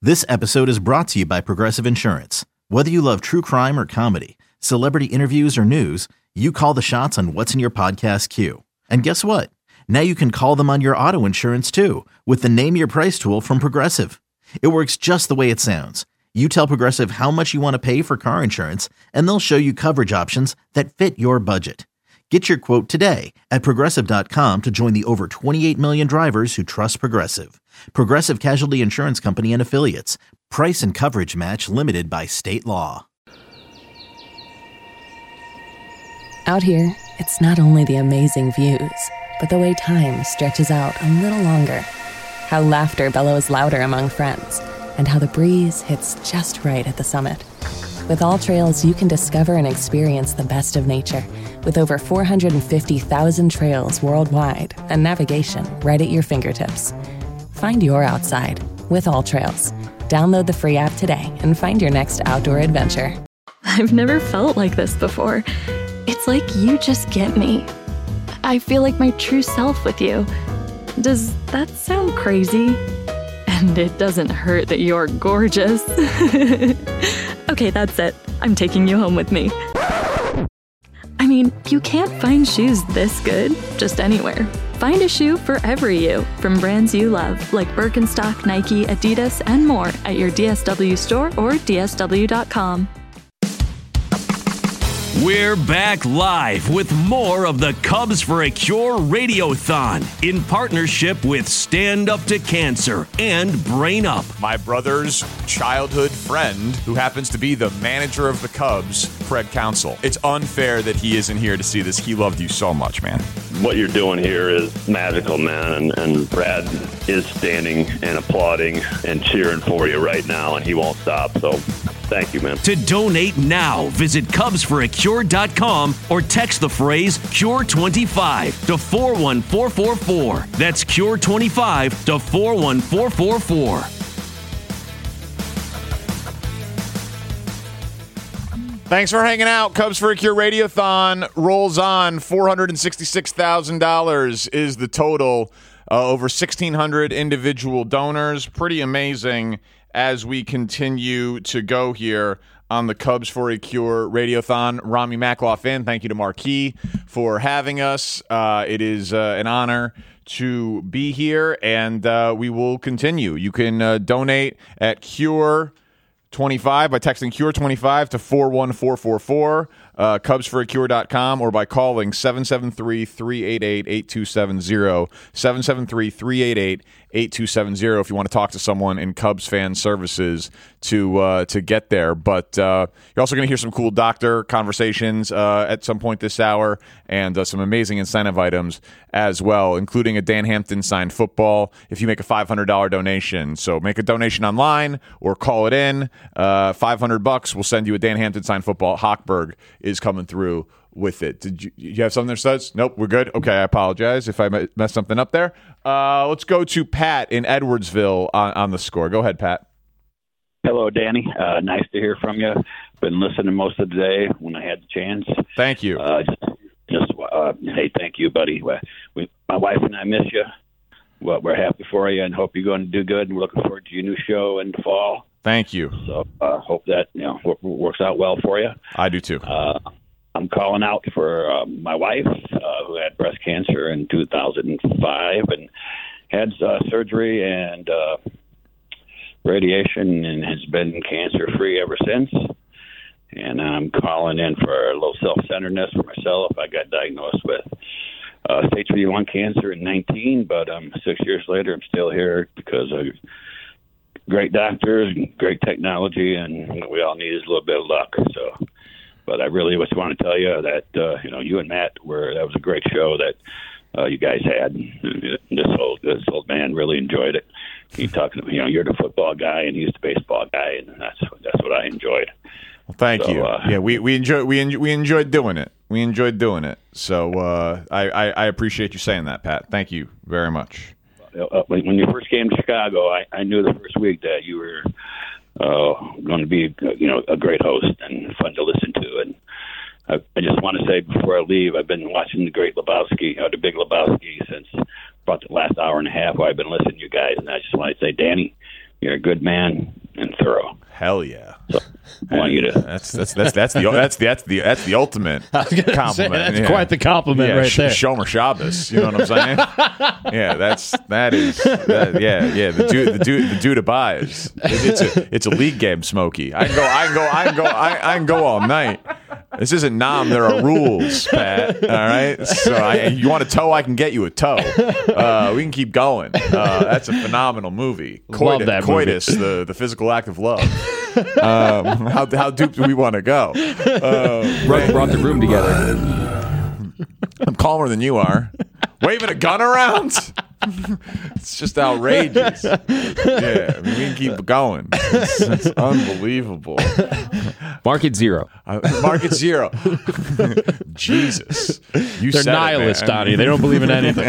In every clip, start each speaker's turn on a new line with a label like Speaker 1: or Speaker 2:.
Speaker 1: This episode is brought to you by Progressive Insurance. Whether you love true crime or comedy, celebrity interviews or news, you call the shots on what's in your podcast queue. And guess what? Now you can call them on your auto insurance too with the Name Your Price tool from Progressive. It works just the way it sounds. You tell Progressive how much you want to pay for car insurance, and they'll show you coverage options that fit your budget. Get your quote today at Progressive.com to join the over 28 million drivers who trust Progressive. Progressive Casualty Insurance Company and Affiliates. Price and coverage match limited by state law.
Speaker 2: Out here, it's not only the amazing views, but the way time stretches out a little longer. How laughter bellows louder among friends, and how the breeze hits just right at the summit. With All Trails, you can discover and experience the best of nature with over 450,000 trails worldwide and navigation right at your fingertips. Find your outside with All Trails. Download the free app today and find your next outdoor adventure.
Speaker 3: I've never felt like this before. It's like you just get me. I feel like my true self with you. Does that sound crazy? And it doesn't hurt that you're gorgeous. Okay, that's it. I'm taking you home with me. I mean, you can't find shoes this good just anywhere. Find a shoe for every you from brands you love, like Birkenstock, Nike, Adidas, and more at your DSW store or DSW.com.
Speaker 4: We're back live with more of the Cubs for a Cure Radiothon in partnership with Stand Up to Cancer and Brain Up.
Speaker 5: My brother's childhood friend, who happens to be the manager of the Cubs, Fred Counsell. It's unfair that he isn't here to see this. He loved you so much, man.
Speaker 6: What you're doing here is magical, man, and Brad is standing and applauding and cheering for you right now, and he won't stop, so thank you, man.
Speaker 4: To donate now, visit CubsForACure.com or text the phrase Cure25 to 41444. That's Cure25 to 41444.
Speaker 5: Thanks for hanging out. Cubs for a Cure Radiothon rolls on. $466,000 is the total. Over 1,600 individual donors. Pretty amazing as we continue to go here on the Cubs for a Cure Radiothon. Rami Makloff, thank you to Marquee for having us. It is an honor to be here, and we will continue. You can donate at Cure25 by texting Cure25 to 41444, CubsForACure.com, or by calling 773-388-8270, 773-388-8270 if you want to talk to someone in Cubs fan services to get there. But you're also going to hear some cool doctor conversations at some point this hour, and some amazing incentive items as well, including a Dan Hampton signed football if you make a $500 donation. So make a donation online or call it in. $500 will send you a Dan Hampton signed football. Hochberg is coming through with it. Did you have something there, Studs? Nope, we're good. Okay, I apologize if I messed something up there. Let's go to Pat in Edwardsville on the score. Go ahead, Pat.
Speaker 7: Hello, Danny. Nice to hear from you. Been listening most of the day when I had the chance.
Speaker 5: Thank you.
Speaker 7: Hey, thank you, buddy. My wife and I miss you. Well, we're happy for you and hope you're going to do good. And we're looking forward to your new show in the fall.
Speaker 5: Thank you.
Speaker 7: So hope that works out well for you.
Speaker 5: I do too.
Speaker 7: I'm calling out for my wife who had breast cancer in 2005 and had surgery and radiation and has been cancer-free ever since. And I'm calling in for a little self-centeredness for myself. I got diagnosed with stage 3 lung cancer in 19, but 6 years later, I'm still here because of great doctors, great technology, and we all need is a little bit of luck. So, but I really just want to tell you that you and Matt that was a great show that you guys had. This old man really enjoyed it. He talking, you're the football guy and he's the baseball guy, and that's what I enjoyed.
Speaker 5: Well, thank you. Yeah, we enjoyed doing it. We enjoyed doing it. So I appreciate you saying that, Pat. Thank you very much.
Speaker 7: When you first came to Chicago, I knew the first week that you were going to be a great host and fun to listen to. And I just want to say before I leave, I've been watching the Great Lebowski, the Big Lebowski, since about the last hour and a half. I've been listening to you guys, and I just want to say, Danny, you're a good man and thorough.
Speaker 5: Hell yeah.
Speaker 7: So I want you to.
Speaker 5: That's the ultimate compliment.
Speaker 8: Say, that's quite the compliment right there.
Speaker 5: Shomer Shabbos. You know what I'm saying? Yeah, that is. The dude abides. It's a league game, Smokey. I can go all night. This isn't Nam. There are rules, Pat. All right. So you want a toe? I can get you a toe. We can keep going. That's a phenomenal movie.
Speaker 8: Love that
Speaker 5: Coitus,
Speaker 8: movie.
Speaker 5: the physical act of love. How deep do we want to go?
Speaker 9: Brought the room together.
Speaker 5: I'm calmer than you are. Waving a gun around? It's just outrageous. Yeah, I mean, we can keep going. It's unbelievable.
Speaker 9: Mark it 0.
Speaker 5: Mark it 0. Jesus.
Speaker 8: They're nihilists, Donnie. They don't believe in anything.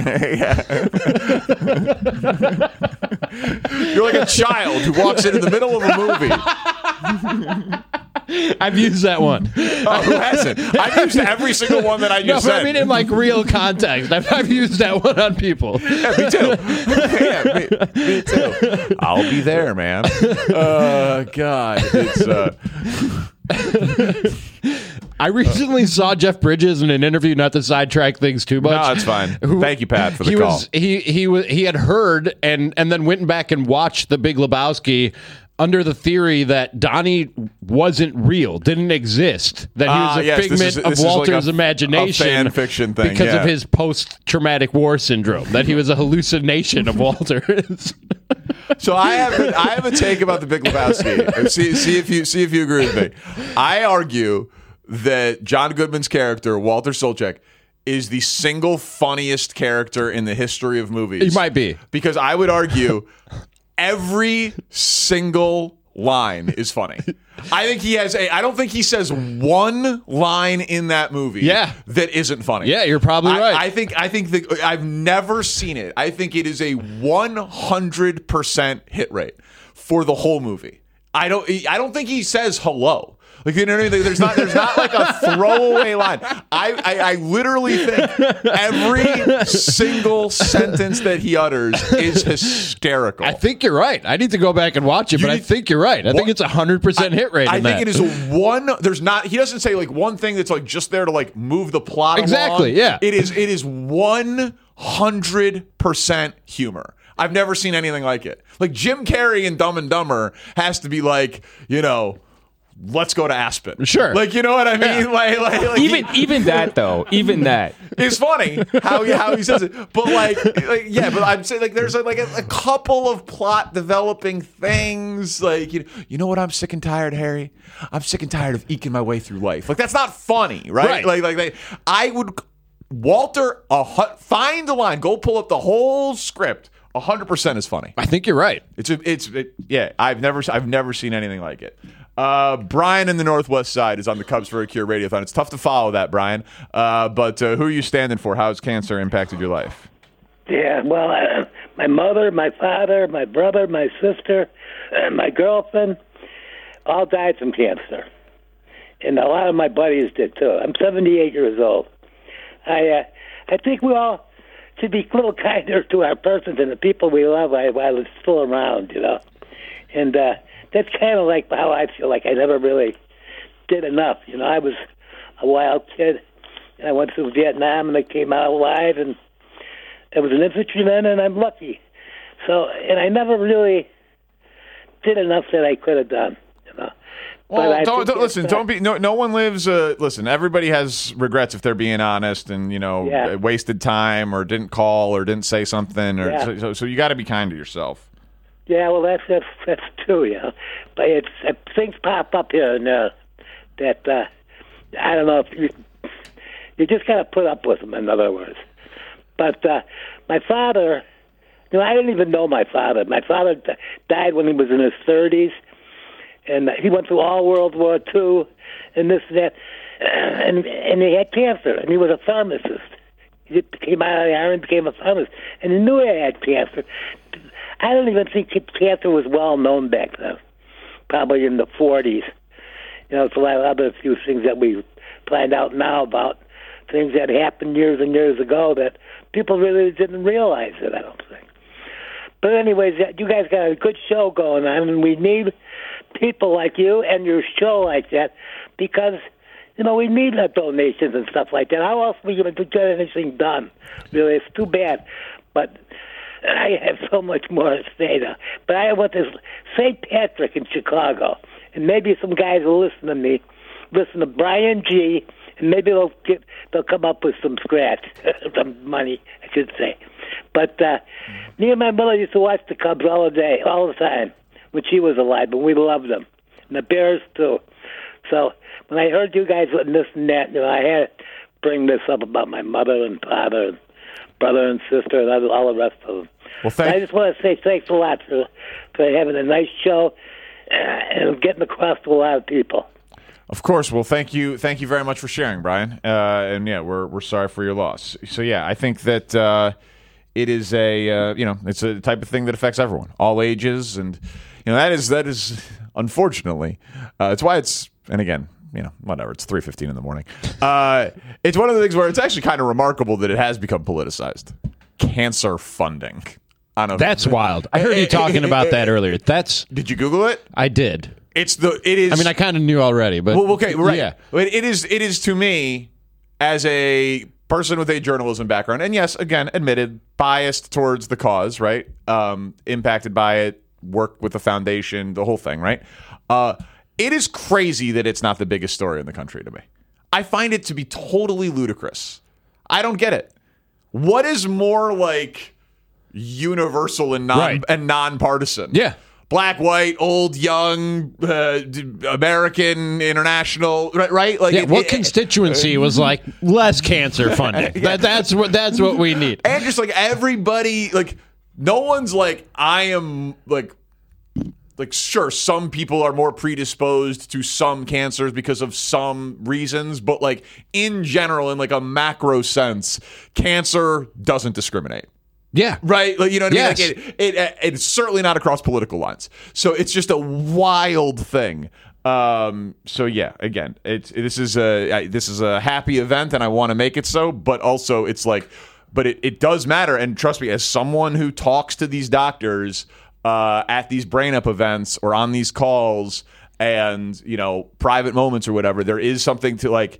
Speaker 5: You're like a child who walks in the middle of a movie.
Speaker 8: I've used that one.
Speaker 5: Oh, who hasn't? I've used every single one that I just said.
Speaker 8: I mean, in like real context. I've used that one on people.
Speaker 5: Yeah, me too. Yeah, me too. I'll be there, man. God, it's.
Speaker 8: I recently saw Jeff Bridges in an interview, not to sidetrack things too much.
Speaker 5: No, it's fine. Thank you, Pat, for the call.
Speaker 8: He had heard and then went back and watched The Big Lebowski under the theory that Donnie wasn't real, didn't exist, that he was a figment of Walter's imagination,
Speaker 5: a fan fiction thing,
Speaker 8: because of his post-traumatic war syndrome, that he was a hallucination of Walter's.
Speaker 5: So I have a take about The Big Lebowski. See if you agree with me. I argue that John Goodman's character, Walter Sobchak, is the single funniest character in the history of movies.
Speaker 8: He might be.
Speaker 5: Because I would argue every single line is funny. I don't think he says one line in that movie that isn't funny.
Speaker 8: Yeah, you're probably right.
Speaker 5: I think that I've never seen it. I think it is a 100% hit rate for the whole movie. I don't think he says hello. Like, you know what I mean? There's not like a throwaway line. I literally think every single sentence that he utters is hysterical.
Speaker 8: I think you're right. I need to go back and watch it, but I think you're right. I think it's 100% hit rate.
Speaker 5: I think it is one. There's not. He doesn't say like one thing that's like just there to like move the plot
Speaker 8: exactly.
Speaker 5: along.
Speaker 8: Yeah.
Speaker 5: It is 100% humor. I've never seen anything like it. Like Jim Carrey in Dumb and Dumber has to be like, you know, let's go to Aspen.
Speaker 8: Sure.
Speaker 5: Like, you know what I mean?
Speaker 8: Yeah.
Speaker 5: Like
Speaker 9: even that though, even that
Speaker 5: is funny how he says it. But but I'm saying like there's like a couple of plot developing things. Like, you know what I'm sick and tired, Harry? I'm sick and tired of eking my way through life. Like, that's not funny, right? Like I would Walter find the line, go pull up the whole script. 100% is funny.
Speaker 8: I think you're right.
Speaker 5: I've never seen anything like it. Brian in the Northwest Side is on the Cubs for a Cure Radiothon. It's tough to follow that, Brian. But who are you standing for? How has cancer impacted your life?
Speaker 10: Yeah, well, my mother, my father, my brother, my sister, my girlfriend all died from cancer. And a lot of my buddies did, too. I'm 78 years old. I think we all should be a little kinder to our persons and the people we love while it's still around, you know. And that's kind of like how I feel like I never really did enough. You know, I was a wild kid, and I went through Vietnam, and I came out alive, and I was an infantryman, and I'm lucky. So, and I never really did enough that I could have done, you know.
Speaker 5: Well, don't listen. Don't be. No one lives. Listen, everybody has regrets if they're being honest, and wasted time or didn't call or didn't say something, or so you got to be kind to yourself.
Speaker 10: Yeah, well, that's true, you know. But things pop up here and there that I don't know if you just got to put up with them. In other words, but my father, I didn't even know my father. My father died when he was in his 30s. And he went through all World War II and this and that. And he had cancer, and he was a pharmacist. He came out of the Army and became a pharmacist. And he knew he had cancer. I don't even think cancer was well known back then, probably in the 40s. You know, it's a lot of other few things that we find out now about things that happened years and years ago that people really didn't realize it, I don't think. But anyways, you guys got a good show going on, and we need people like you and your show like that because, we need donations and stuff like that. How else are we going to get anything done? Really, it's too bad. But I have so much more to say now. But I went to St. Patrick in Chicago, and maybe some guys will listen to me, listen to Brian G., and maybe they'll come up with some scratch, some money, I should say. But me and my mother used to watch the Cubs all the time, when she was alive, and we loved them. And the Bears, too. So when I heard you guys and this and that, I had to bring this up about my mother and father and brother and sister and all the rest of them.
Speaker 5: Well,
Speaker 10: I just want to say thanks a lot for having a nice show and getting across to a lot of people.
Speaker 5: Of course. Well, thank you very much for sharing, Brian. And yeah, we're sorry for your loss. So yeah, I think that it is it's a type of thing that affects everyone, all ages, and that is unfortunately it's why it's, and again, whatever, it's 3:15 in the morning. It's one of the things where it's actually kind of remarkable that it has become politicized. Cancer funding.
Speaker 8: That's wild. I heard you talking about that earlier.
Speaker 5: Did you Google it?
Speaker 8: I did.
Speaker 5: It is.
Speaker 8: I mean, I kind of knew already, but
Speaker 5: okay, right.
Speaker 8: Yeah.
Speaker 5: It is to me, as a person with a journalism background, and yes, again, admitted, biased towards the cause, right? Impacted by it, work with the foundation, the whole thing, right? It is crazy that it's not the biggest story in the country to me. I find it to be totally ludicrous. I don't get it. What is more like universal and nonpartisan?
Speaker 8: Yeah.
Speaker 5: Black, white, old, young, American, international, right? Like,
Speaker 8: what constituency was like less cancer funding? That's what we need.
Speaker 5: And just like everybody, like no one's like I am like sure, some people are more predisposed to some cancers because of some reasons, but like in general, in like a macro sense, cancer doesn't discriminate.
Speaker 8: Yeah.
Speaker 5: Right? Like, you know what
Speaker 8: yes.
Speaker 5: I mean? Like it's certainly not across political lines. So it's just a wild thing. So yeah, again, this is a happy event and I want to make it so, but also it's like, but it does matter. And trust me, as someone who talks to these doctors at these brain up events or on these calls and, private moments or whatever, there is something to like,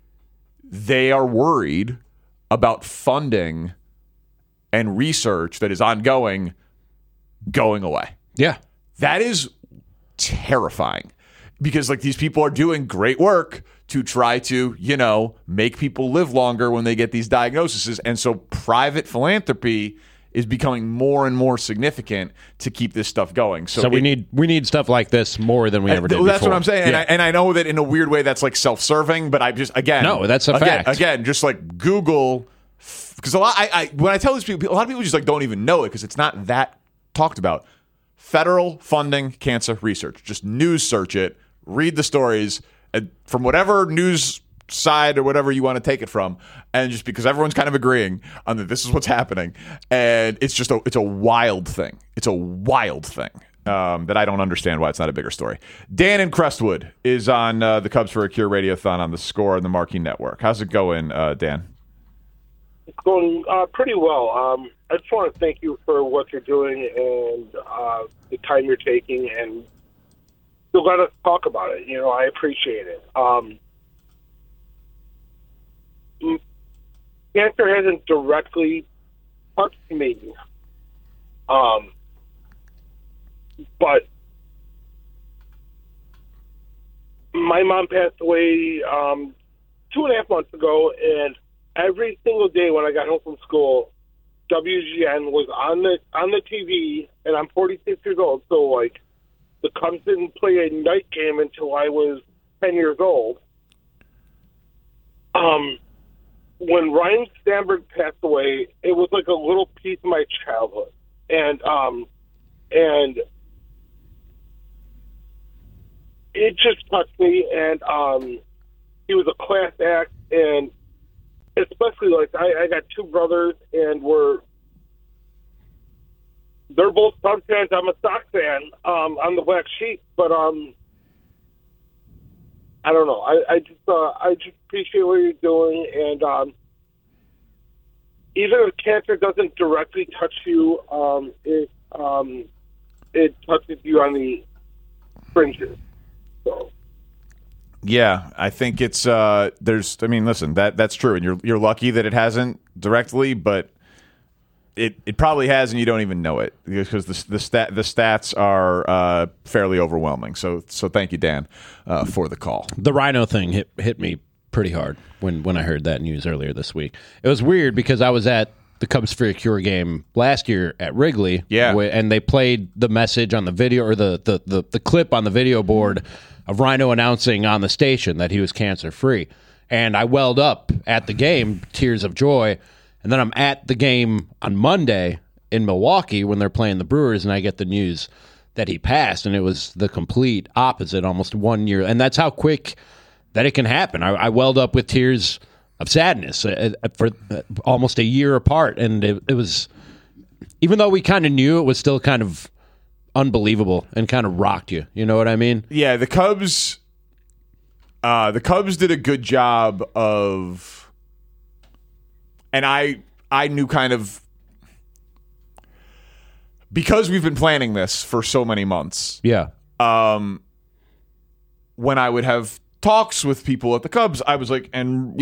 Speaker 5: they are worried about funding and research that is ongoing going away.
Speaker 8: Yeah.
Speaker 5: That is terrifying because like these people are doing great work to try to, make people live longer when they get these diagnoses. And so private philanthropy is becoming more and more significant to keep this stuff going. So
Speaker 8: we need stuff like this more than we ever did before.
Speaker 5: That's what I'm saying. Yeah. And I know that in a weird way that's like self-serving, but I just, again.
Speaker 8: No, that's a fact.
Speaker 5: Again, just like Google. Because when I tell these people, a lot of people just like don't even know it because it's not that talked about. Federal funding cancer research. Just news search it, read the stories from whatever news side or whatever you want to take it from, and just because everyone's kind of agreeing on that this is what's happening, and it's a wild thing. It's a wild thing that I don't understand why it's not a bigger story. Dan in Crestwood is on the Cubs for a Cure Radiothon on the Score and the Marquee Network. How's it going, Dan?
Speaker 11: It's going pretty well. I just want to thank you for what you're doing and the time you're taking and to let us talk about it. I appreciate it. Cancer hasn't directly touched me, but my mom passed away 2.5 months ago, and every single day when I got home from school, WGN was on the TV, and I'm 46 years old, so like the Cubs didn't play a night game until I was 10 years old. When Ryan Stamberg passed away, it was like a little piece of my childhood, and it just touched me. And he was a class act, and especially like I got two brothers, and they're both Cubs fans. I'm a Sox fan. I'm the black sheep, but I don't know. I just appreciate what you're doing, and even if cancer doesn't directly touch you, it touches you on the fringes. So.
Speaker 5: Yeah, I think it's listen, that's true, and you're lucky that it hasn't directly, but it probably has, and you don't even know it because the stats are fairly overwhelming. So thank you, Dan, for the call.
Speaker 8: The Rhino thing hit me pretty hard when I heard that news earlier this week. It was weird because I was at the Cubs for a Cure game last year at Wrigley, and they played the message on the video, or the clip on the video board of Rhino announcing on the station that he was cancer-free. And I welled up at the game, tears of joy. And then I'm at the game on Monday in Milwaukee when they're playing the Brewers, and I get the news that he passed, and it was the complete opposite, almost 1 year. And that's how quick that it can happen. I welled up with tears of sadness for almost a year apart, and it was, even though we kind of knew, it was still kind of unbelievable and kind of rocked you. You know what I mean?
Speaker 5: Yeah, the Cubs did a good job of... And I knew kind of, because we've been planning this for so many months.
Speaker 8: Yeah.
Speaker 5: When I would have talks with people at the Cubs, I was like, and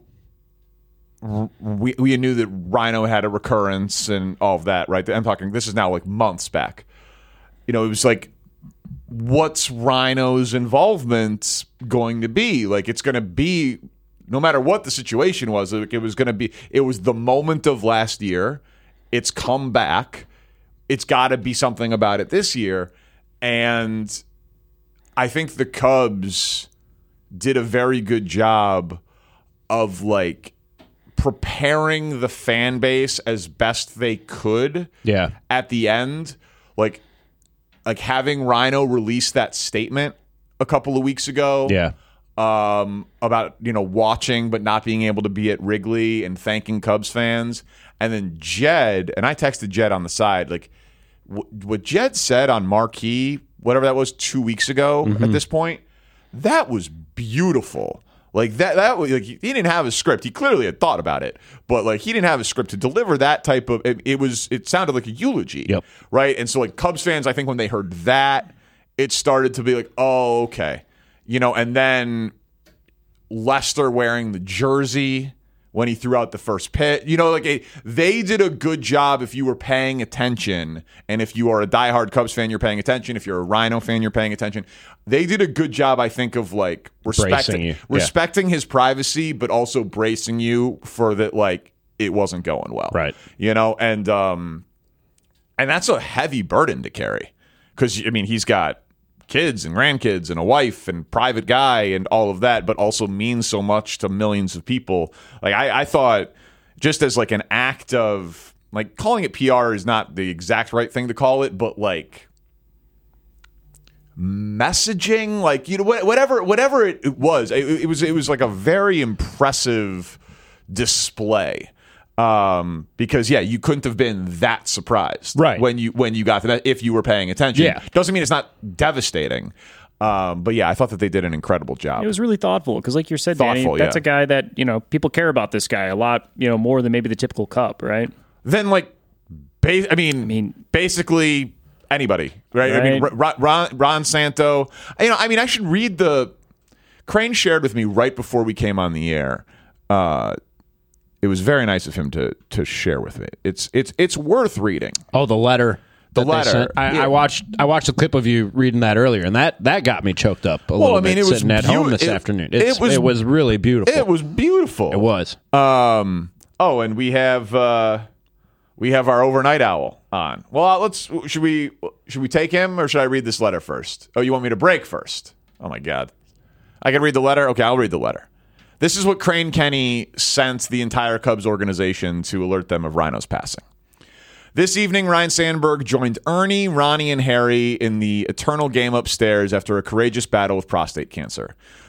Speaker 5: we knew that Rhino had a recurrence and all of that, right? I'm talking, this is now like months back. It was like, what's Rhino's involvement going to be? Like, it's going to be, no matter what the situation was, it was going to be, it was the moment of last year. It's come back. It's got to be something about it this year. And I think the Cubs did a very good job of like preparing the fan base as best they could.
Speaker 8: Yeah.
Speaker 5: At the end, like having Rhino release that statement a couple of weeks ago.
Speaker 8: Yeah.
Speaker 5: About watching but not being able to be at Wrigley and thanking Cubs fans, and then Jed, and I texted Jed on the side, like what Jed said on Marquee, whatever that was 2 weeks ago. At this point, that was beautiful. Like that was like, he didn't have a script. He clearly had thought about it, but like he didn't have a script to deliver that type of. It sounded like a eulogy, right? And so like Cubs fans, I think when they heard that, it started to be like, oh, okay. And then Lester wearing the jersey when he threw out the first pitch. They did a good job if you were paying attention. And if you are a diehard Cubs fan, you're paying attention. If you're a Rhino fan, you're paying attention. They did a good job, I think, of like respecting his privacy, but also bracing you for that, like, it wasn't going well.
Speaker 8: Right.
Speaker 5: And that's a heavy burden to carry. Because, he's got kids and grandkids and a wife and private guy and all of that, but also means so much to millions of people. Like I thought, just as like an act of like, calling it PR is not the exact right thing to call it, but like messaging, like whatever it was, it was like a very impressive display. Because you couldn't have been that surprised,
Speaker 8: right,
Speaker 5: when you got to that if you were paying attention.
Speaker 8: Yeah,
Speaker 5: doesn't mean it's not devastating. But I thought that they did an incredible job.
Speaker 12: It was really thoughtful because, like you said, Danny, that's a guy that people care about this guy a lot, more than maybe the typical Cub, right?
Speaker 5: Then basically anybody, right? Ron Santo. I should read Crane shared with me right before we came on the air. It was very nice of him to share with me. It's worth reading.
Speaker 8: Oh, the letter.
Speaker 5: The letter.
Speaker 8: I watched a clip of you reading that earlier, and that got me choked up a little bit. It was sitting at home this afternoon. It was really beautiful.
Speaker 5: It was beautiful.
Speaker 8: It was.
Speaker 5: And we have our overnight owl on. Well, should we take him, or should I read this letter first? Oh, you want me to break first? Oh my God, I can read the letter. Okay, I'll read the letter. This is what Crane Kenny sent the entire Cubs organization to alert them of Rhino's passing. This evening, Ryne Sandberg joined Ernie, Ronnie, and Harry in the eternal game upstairs after a courageous battle with prostate cancer.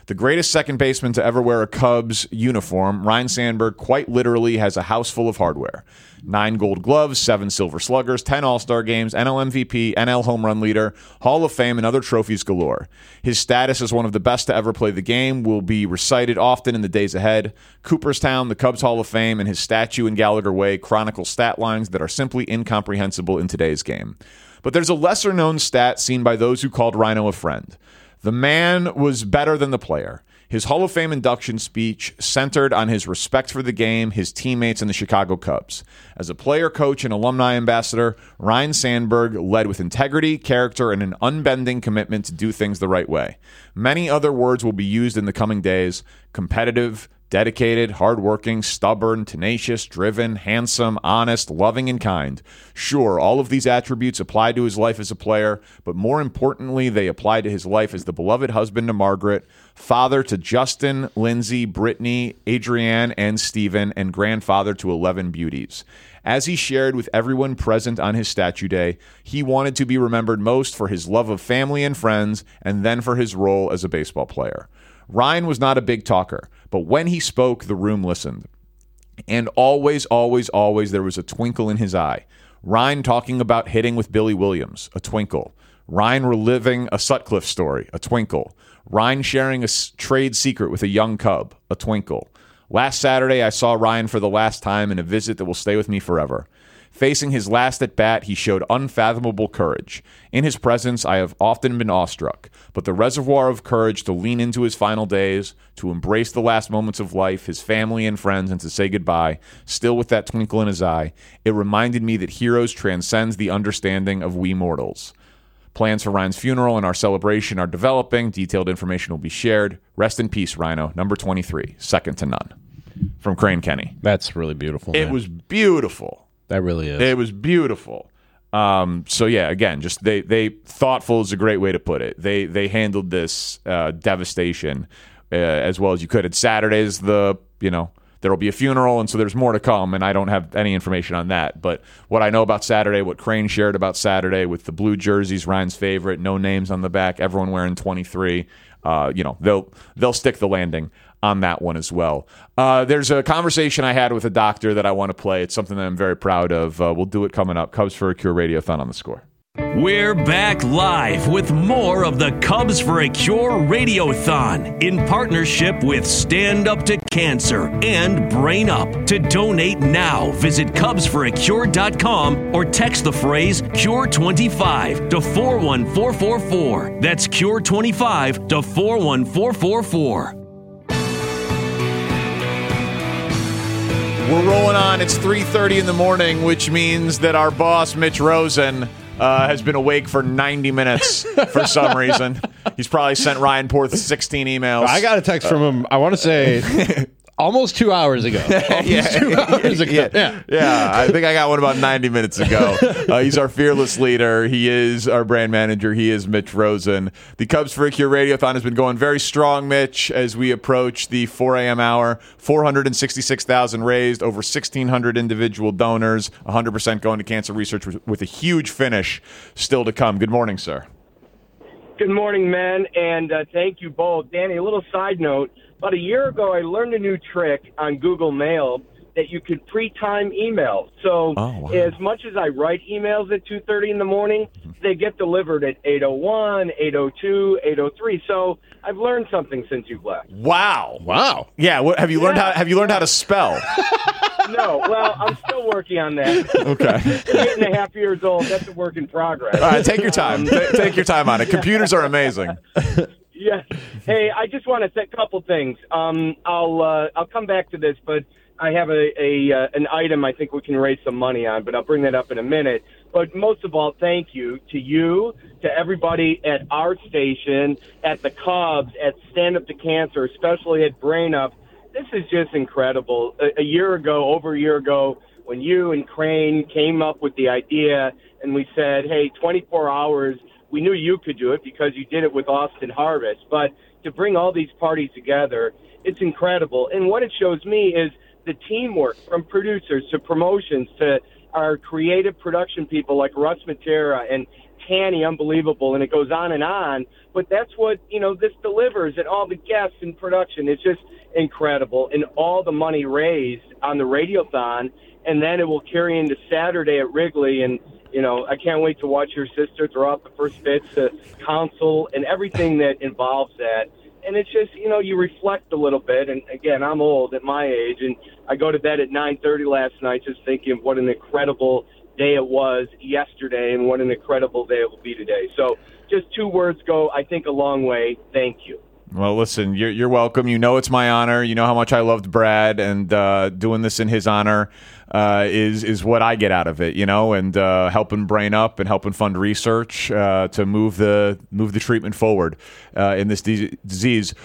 Speaker 5: The greatest second baseman to ever wear a Cubs uniform, Ryne Sandberg quite literally has a house full of hardware. 9 Gold Gloves, 7 Silver Sluggers, 10 All-Star Games, NL MVP, NL Home Run Leader, Hall of Fame, and other trophies galore. His status as one of the best to ever play the game will be recited often in the days ahead. Cooperstown, the Cubs Hall of Fame, and his statue in Gallagher Way chronicle stat lines that are simply incomprehensible in today's game. But there's a lesser-known stat seen by those who called Rhino a friend. The man was better than the player. His Hall of Fame induction speech centered on his respect for the game, his teammates, and the Chicago Cubs. As a player, coach, and alumni ambassador, Ryne Sandberg led with integrity, character, and an unbending commitment to do things the right way. Many other words will be used in the coming days: competitive, dedicated, hardworking, stubborn, tenacious, driven, handsome, honest, loving, and kind. Sure, all of these attributes apply to his life as a player, but more importantly, they apply to his life as the beloved husband to Margaret, father to Justin, Lindsay, Brittany, Adrienne, and Stephen, and grandfather to 11 beauties. As he shared with everyone present on his statue day, he wanted to be remembered most for his love of family and friends, and then for his role as a baseball player. Ryne was not a big talker, but when he spoke, the room listened. And always, always, always there was a twinkle in his eye. Ryne talking about hitting with Billy Williams, a twinkle. Ryne reliving a Sutcliffe story, a twinkle. Ryne sharing a trade secret with a young Cub, a twinkle. Last Saturday, I saw Ryne for the last time in a visit that will stay with me forever. Facing his last at-bat, he showed unfathomable courage. In his presence, I have often been awestruck, but the reservoir of courage to lean into his final days, to embrace the last moments of life, his family and friends, and to say goodbye, still with that twinkle in his eye, it reminded me that heroes transcends the understanding of we mortals. Plans for Ryne's funeral and our celebration are developing. Detailed information will be shared. Rest in peace, Rhino. Number 23, second to none. From Crane Kenny.
Speaker 8: That's really beautiful.
Speaker 5: It was beautiful.
Speaker 8: That really is.
Speaker 5: It was beautiful. So yeah, again, just they thoughtful is a great way to put it. They handled this devastation as well as you could. And Saturday's there'll be a funeral, and so there's more to come, and I don't have any information on that. But what I know about Saturday, what Crane shared about Saturday with the blue jerseys, Ryan's favorite, no names on the back, everyone wearing 23, they'll stick the landing on that one as well. There's a conversation I had with a doctor that I want to play. It's something that I'm very proud of. We'll do it coming up. Cubs for a Cure Radiothon on The Score.
Speaker 4: We're back live with more of the Cubs for a Cure Radiothon in partnership with Stand Up to Cancer and Brain Up. To donate now, visit CubsForACure.com or text the phrase Cure25 to 41444. That's Cure25 to 41444.
Speaker 5: We're rolling on. It's 3:30 in the morning, which means that our boss, Mitch Rosen, has been awake for 90 minutes for some reason. He's probably sent Ryan Porth 16 emails.
Speaker 8: I got a text from him, I want to say, almost 2 hours ago. Yeah,
Speaker 5: I think I got one about 90 minutes ago. He's our fearless leader. He is our brand manager. He is Mitch Rosen. The Cubs for a Cure Radiothon has been going very strong, Mitch, as we approach the 4 a.m. hour. 466,000 raised, over 1,600 individual donors, 100% going to cancer research with a huge finish still to come. Good morning, sir.
Speaker 13: Good morning, men, and thank you both. Danny, a little side note. About a year ago, I learned a new trick on Google Mail that you could pre-time emails. So as much as I write emails at 2:30 in the morning, they get delivered at 8:01, 8:02, 8:03. So I've learned something since you've left.
Speaker 5: Wow. Yeah. What, have you learned how to spell?
Speaker 13: No. Well, I'm still working on that.
Speaker 5: Okay.
Speaker 13: 8.5 years old. That's a work in progress.
Speaker 5: All right. Take your time. Take your time on it. Computers are amazing.
Speaker 13: Yeah. Hey, I just want to say a couple things. I'll come back to this, but I have an item I think we can raise some money on, but I'll bring that up in a minute. But most of all, thank you, to everybody at our station, at the Cubs, at Stand Up to Cancer, especially at Brain Up. This is just incredible. Over a year ago, when you and Crane came up with the idea and we said, hey, 24 hours, we knew you could do it because you did it with Austin Harvest. But to bring all these parties together, it's incredible. And what it shows me is the teamwork from producers to promotions to our creative production people like Russ Matera and uncanny, unbelievable, and it goes on and on. But that's what, this delivers, and all the guests and production. It's just incredible. And all the money raised on the Radiothon, and then it will carry into Saturday at Wrigley. And, I can't wait to watch your sister throw out the first pitch, the council, and everything that involves that. And it's just, you reflect a little bit. And, again, I'm old at my age, and I go to bed at 9:30 last night just thinking of what an incredible day it was yesterday and what an incredible day it will be today. So just 2 words go, I think, a long way. Thank you.
Speaker 5: Well, listen, you're welcome. It's my honor. You know how much I loved Brad, and doing this in his honor is what I get out of it, and helping Brain Up and helping fund research to move the treatment forward in this disease.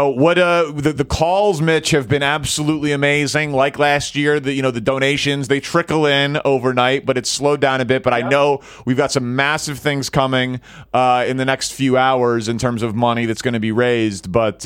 Speaker 5: The calls, Mitch, have been absolutely amazing. Like last year, the donations, they trickle in overnight, but it's slowed down a bit. But I know we've got some massive things coming in the next few hours in terms of money that's going to be raised. But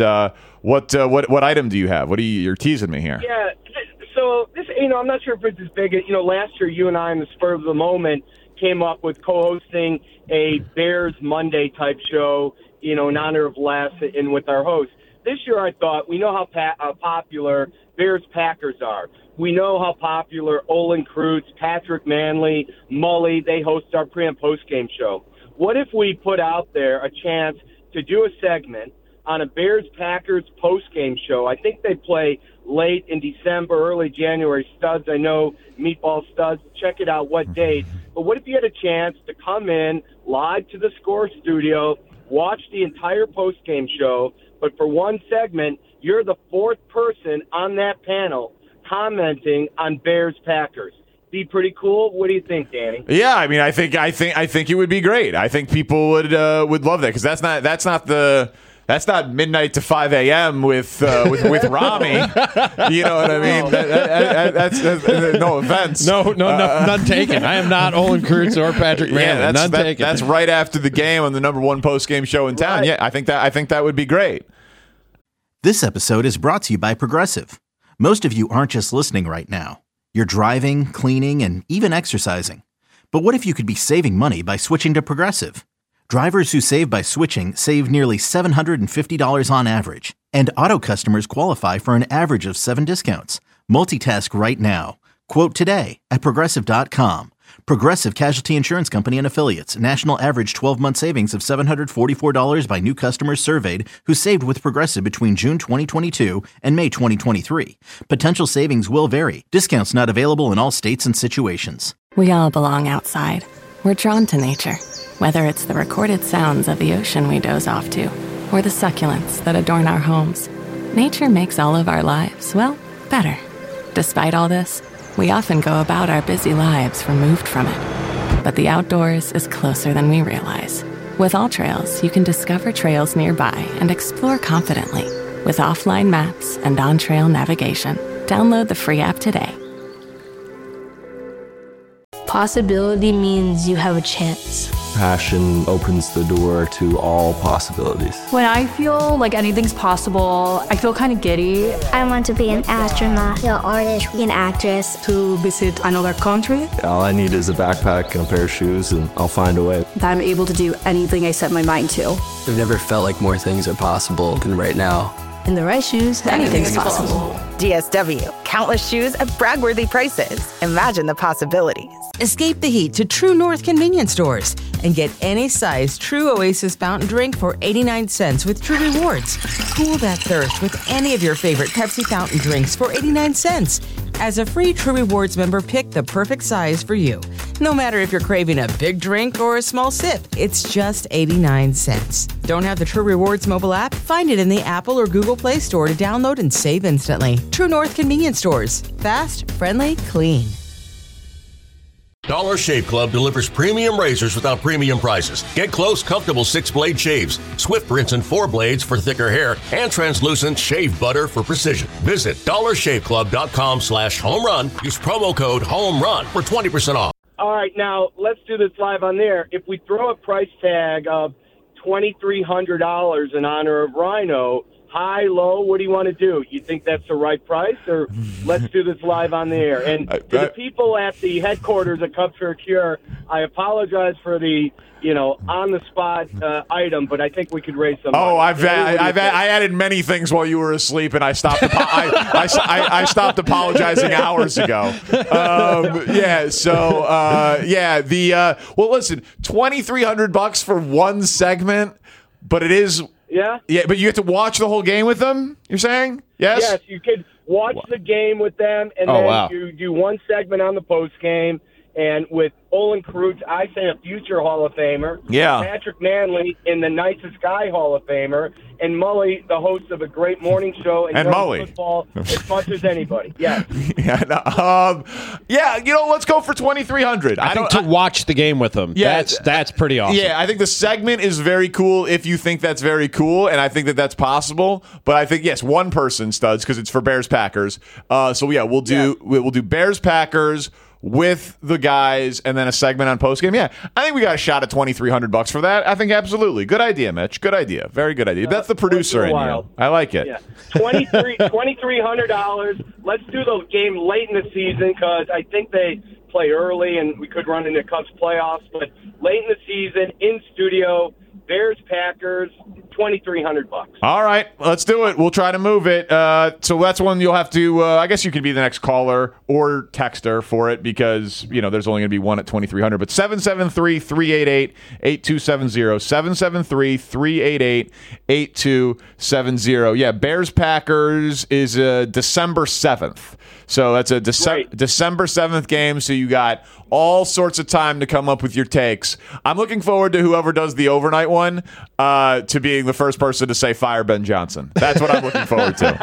Speaker 5: what item do you have? You're teasing me here?
Speaker 13: Yeah. So this, I'm not sure if it's as big. Last year you and I, in the spur of the moment, came up with co-hosting a Bears Monday type show, in honor of Les and with our host. This year I thought, we know how popular Bears Packers are. We know how popular Olin Kreutz, Patrick Manley, Mully, they host our pre- and post-game show. What if we put out there a chance to do a segment on a Bears-Packers post-game show? I think they play late in December, early January. Studs, I know, Meatball Studs. Check it out, what date. But what if you had a chance to come in live to the Score studio, watch the entire post-game show, but for one segment, you're the 4th person on that panel commenting on Bears-Packers. Be pretty cool. What do you think, Danny?
Speaker 5: Yeah, I mean, I think it would be great. I think people would love that, because that's not midnight to 5 a.m. with Rami. You know what I mean? That's no offense.
Speaker 8: No, none taken. I am not Olin Kreutz or Patrick Manley. None taken.
Speaker 5: That's right after the game on the number 1 post-game show in town. Right. Yeah, I think that would be great.
Speaker 1: This episode is brought to you by Progressive. Most of you aren't just listening right now. You're driving, cleaning, and even exercising. But what if you could be saving money by switching to Progressive? Drivers who save by switching save nearly $750 on average, and auto customers qualify for an average of 7 discounts. Multitask right now. Quote today at Progressive.com. Progressive Casualty Insurance Company and Affiliates. National average 12-month savings of $744 by new customers surveyed who saved with Progressive between June 2022 and May 2023. Potential savings will vary. Discounts not available in all states and situations.
Speaker 2: We all belong outside. We're drawn to nature. Whether it's the recorded sounds of the ocean we doze off to, or the succulents that adorn our homes, nature makes all of our lives, well, better. Despite all this, we often go about our busy lives removed from it. But the outdoors is closer than we realize. With AllTrails, you can discover trails nearby and explore confidently. With offline maps and on-trail navigation, download the free app today.
Speaker 14: Possibility means you have a chance.
Speaker 15: Passion opens the door to all possibilities.
Speaker 16: When I feel like anything's possible, I feel kind of giddy.
Speaker 17: I want to be an astronaut, an artist, an actress.
Speaker 16: To visit another country.
Speaker 15: All I need is a backpack and a pair of shoes, and I'll find a way.
Speaker 16: That I'm able to do anything I set my mind to.
Speaker 18: I've never felt like more things are possible than right now.
Speaker 16: In the right shoes, anything's possible.
Speaker 19: DSW. Countless shoes at brag-worthy prices. Imagine the possibilities.
Speaker 20: Escape the heat to True North convenience stores and get any size True Oasis fountain drink for 89 cents with True Rewards. Cool that thirst with any of your favorite Pepsi fountain drinks for 89 cents. As a free True Rewards member, pick the perfect size for you. No matter if you're craving a big drink or a small sip, it's just 89 cents. Don't have the True Rewards mobile app? Find it in the Apple or Google Play Store to download and save instantly. True North convenience stores. Fast, friendly, clean.
Speaker 21: Dollar Shave Club delivers premium razors without premium prices. Get close, comfortable 6-blade shaves, swift rinse and 4 blades for thicker hair, and translucent shave butter for precision. Visit dollarshaveclub.com/homerun. Use promo code HOMERUN for 20% off.
Speaker 13: All right, now let's do this live on there. If we throw a price tag of $2,300 in honor of Rhino, high, low? What do you want to do? You think that's the right price, or let's do this live on the air? And to the people at the headquarters at Cubs for a Cure, I apologize for the on the spot item, but I think we could raise some money.
Speaker 5: Oh, I added many things while you were asleep, and I stopped. I stopped apologizing hours ago. Well, listen, $2,300 for one segment, but it is.
Speaker 13: Yeah.
Speaker 5: Yeah, but you have to watch the whole game with them. You're saying yes?
Speaker 13: Yes, you could watch the game with them, and then you do one segment on the post game. And with Olin Kreutz, I say a future Hall of Famer.
Speaker 5: Yeah.
Speaker 13: Patrick Manley in the Nicest Guy Hall of Famer. And Mully, the host of a great morning show. And
Speaker 5: Mully.
Speaker 13: Football as much as anybody. Yes.
Speaker 5: Let's go for $2,300.
Speaker 8: I think to watch the game with them. Yeah, that's pretty awesome.
Speaker 5: Yeah, I think the segment is very cool if you think that's very cool, and I think that that's possible. But I think, yes, one person studs because it's for Bears-Packers. We'll do Bears-Packers with the guys, and then a segment on postgame. Yeah, I think we got a shot at $2,300 for that. I think absolutely. Good idea, Mitch. Good idea. Very good idea. That's the producer in you. I like it.
Speaker 13: Yeah. $2,300. Let's do the game late in the season because I think they play early, and we could run into Cubs playoffs. But late in the season, in studio, Bears, Packers, $2,300.
Speaker 5: All right, let's do it. We'll try to move it. So that's one you'll have to. I guess you can be the next caller or texter for it because there's only going to be one at $2,300. But 773-388-8270. 773-388-8270. Yeah, Bears Packers is December 7th. So that's a December 7th game. So you got all sorts of time to come up with your takes. I'm looking forward to whoever does the overnight one to being the first person to say fire Ben Johnson. That's what I'm looking forward to.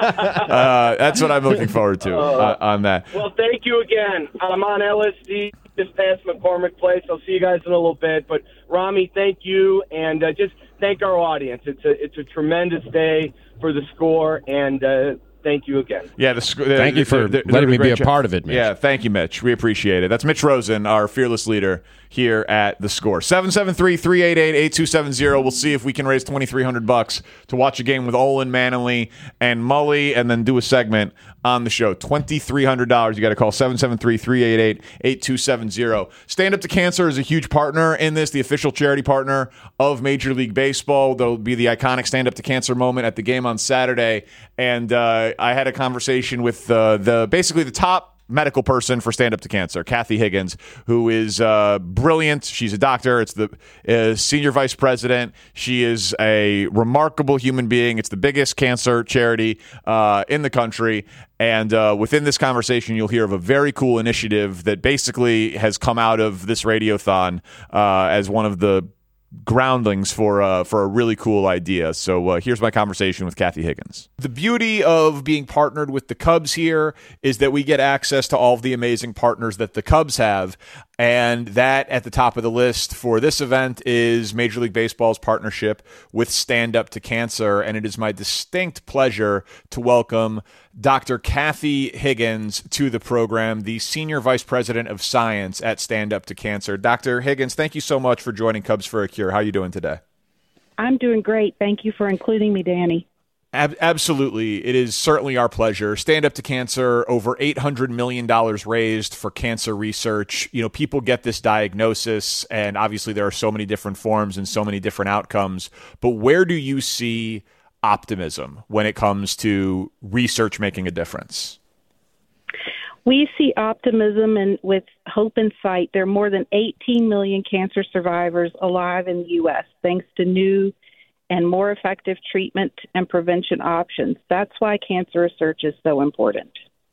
Speaker 5: On that.
Speaker 13: Well, thank you again. I'm on LSD just past McCormick Place. I'll see you guys in a little bit. But Rami, thank you, and just thank our audience. It's a tremendous day for the Score, and thank you again.
Speaker 5: Yeah,
Speaker 8: thank you for letting me be a part of it, Mitch.
Speaker 5: Yeah, thank you, Mitch. We appreciate it. That's Mitch Rosen, our fearless leader here at The Score. 773-388-8270. We'll see if we can raise $2,300 to watch a game with Olin, Manley, and Mully, and then do a segment on the show. $2,300. You got to call 773-388-8270. Stand Up to Cancer is a huge partner in this, the official charity partner of Major League Baseball. There'll be the iconic Stand Up to Cancer moment at the game on Saturday, and I had a conversation with basically the top medical person for Stand Up to Cancer, Kathy Higgins, who is brilliant. She's a doctor. It's the senior vice president. She is a remarkable human being. It's the biggest cancer charity in the country. And within this conversation, you'll hear of a very cool initiative that basically has come out of this radiothon as one of the groundlings for a really cool idea. So here's my conversation with Kathy Higgins. The beauty of being partnered with the Cubs here is that we get access to all of the amazing partners that the Cubs have. And that at the top of the list for this event is Major League Baseball's partnership with Stand Up to Cancer. And it is my distinct pleasure to welcome Dr. Kathy Higgins to the program, the Senior Vice President of Science at Stand Up to Cancer. Dr. Higgins, thank you so much for joining Cubs for a Cure. How are you doing today?
Speaker 3: I'm doing great. Thank you for including me, Danny.
Speaker 5: Absolutely. It is certainly our pleasure. Stand Up to Cancer, over $800 million raised for cancer research. People get this diagnosis, and obviously there are so many different forms and so many different outcomes. But where do you see optimism when it comes to research making a difference?
Speaker 3: We see optimism and with hope in sight. There are more than 18 million cancer survivors alive in the U.S. thanks to new and more effective treatment and prevention options. That's why cancer research is so important.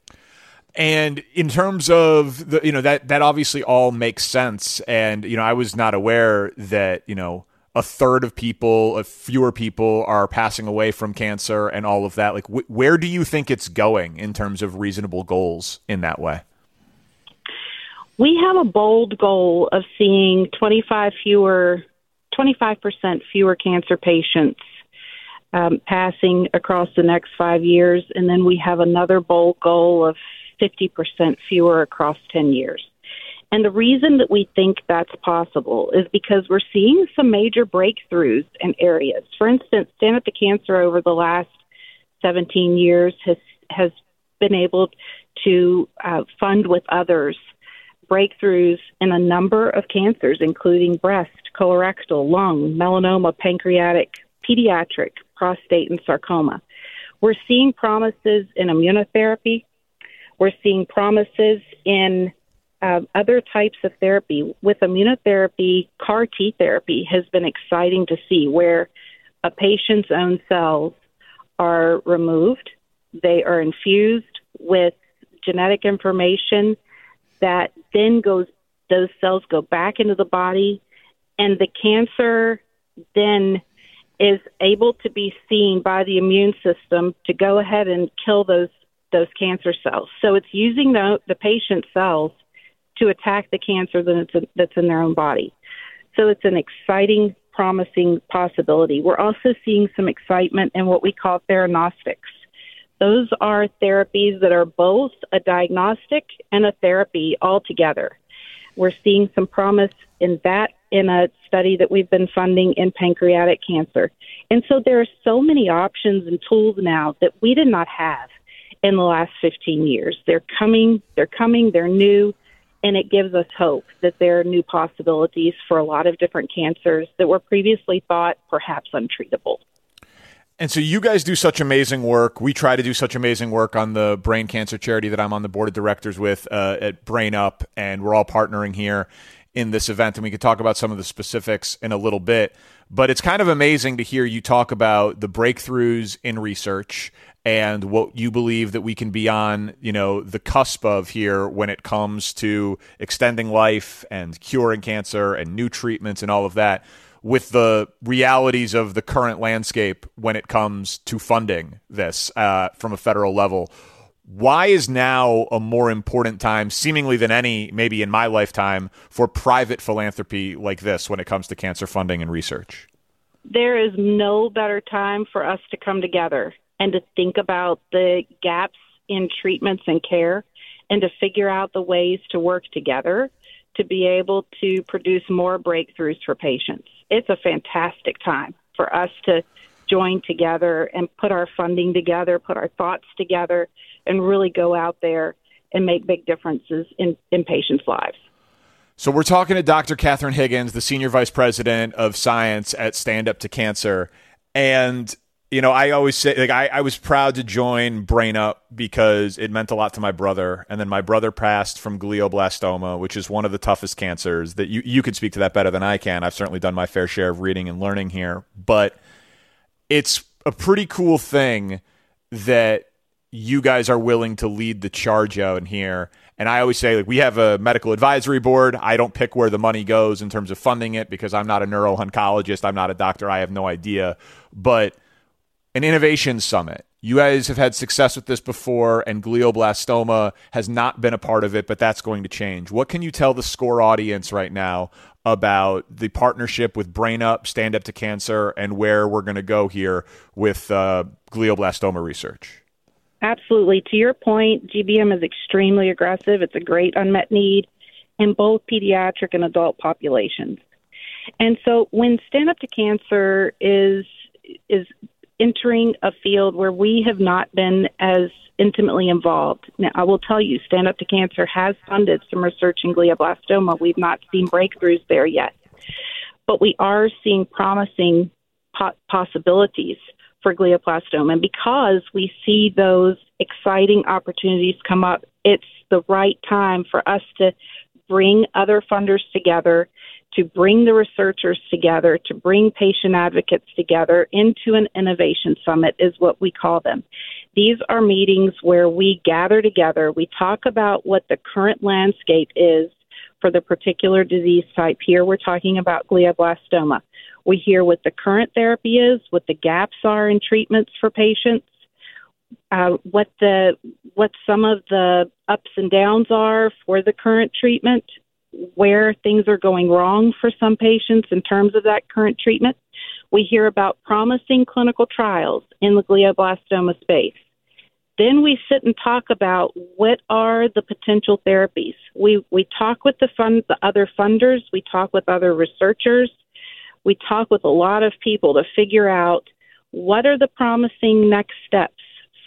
Speaker 5: And in terms of that obviously all makes sense. And I was not aware that a third of people, fewer people are passing away from cancer and all of that. Like, where do you think it's going in terms of reasonable goals in that way?
Speaker 3: We have a bold goal of seeing 25% fewer cancer patients passing across the next 5 years. And then we have another bold goal of 50% fewer across 10 years. And the reason that we think that's possible is because we're seeing some major breakthroughs in areas. For instance, Stand Up to Cancer over the last 17 years has been able to fund with others breakthroughs in a number of cancers, including breast, colorectal, lung, melanoma, pancreatic, pediatric, prostate, and sarcoma. We're seeing promises in immunotherapy. We're seeing promises in other types of therapy. With immunotherapy, CAR T therapy has been exciting to see, where a patient's own cells are removed. They are infused with genetic information that then those cells go back into the body, and the cancer then is able to be seen by the immune system to go ahead and kill those cancer cells. So it's using the patient's cells to attack the cancer that's in their own body. So it's an exciting, promising possibility. We're also seeing some excitement in what we call theranostics. Those are therapies that are both a diagnostic and a therapy altogether. We're seeing some promise in that in a study that we've been funding in pancreatic cancer. And so there are so many options and tools now that we did not have in the last 15 years. They're coming, they're new, and it gives us hope that there are new possibilities for a lot of different cancers that were previously thought perhaps untreatable.
Speaker 5: And so you guys do such amazing work. We try to do such amazing work on the brain cancer charity that I'm on the board of directors with at Brain Up, and we're all partnering here in this event, and we could talk about some of the specifics in a little bit. But it's kind of amazing to hear you talk about the breakthroughs in research and what you believe that we can be on, the cusp of here when it comes to extending life and curing cancer and new treatments and all of that, with the realities of the current landscape when it comes to funding this from a federal level. Why is now a more important time, seemingly than any, maybe in my lifetime, for private philanthropy like this when it comes to cancer funding and research?
Speaker 3: There is no better time for us to come together and to think about the gaps in treatments and care and to figure out the ways to work together to be able to produce more breakthroughs for patients. It's a fantastic time for us to join together and put our funding together, put our thoughts together, and really go out there and make big differences in patients' lives.
Speaker 5: So we're talking to Dr. Catherine Higgins, the Senior Vice President of Science at Stand Up to Cancer. And, I always say, I was proud to join Brain Up because it meant a lot to my brother. And then my brother passed from glioblastoma, which is one of the toughest cancers that you could speak to that better than I can. I've certainly done my fair share of reading and learning here. But it's a pretty cool thing that you guys are willing to lead the charge out in here. And I always say, we have a medical advisory board. I don't pick where the money goes in terms of funding it because I'm not a neuro-oncologist. I'm not a doctor. I have no idea. But an innovation summit. You guys have had success with this before, and glioblastoma has not been a part of it, but that's going to change. What can you tell the SCORE audience right now about the partnership with Brain Up, Stand Up to Cancer, and where we're going to go here with glioblastoma research?
Speaker 3: Absolutely. To your point, GBM is extremely aggressive. It's a great unmet need in both pediatric and adult populations. And so when Stand Up to Cancer is entering a field where we have not been as intimately involved. Now, I will tell you, Stand Up to Cancer has funded some research in glioblastoma. We've not seen breakthroughs there yet, but we are seeing promising possibilities for glioblastoma. And because we see those exciting opportunities come up, it's the right time for us to bring other funders together, to bring the researchers together, to bring patient advocates together into an innovation summit is what we call them. These are meetings where we gather together, we talk about what the current landscape is for the particular disease type. Here we're talking about glioblastoma. We hear what the current therapy is, what the gaps are in treatments for patients, what some of the ups and downs are for the current treatment, where things are going wrong for some patients in terms of that current treatment. We hear about promising clinical trials in the glioblastoma space. Then we sit and talk about what are the potential therapies. We talk with the other funders. We talk with other researchers. We talk with a lot of people to figure out what are the promising next steps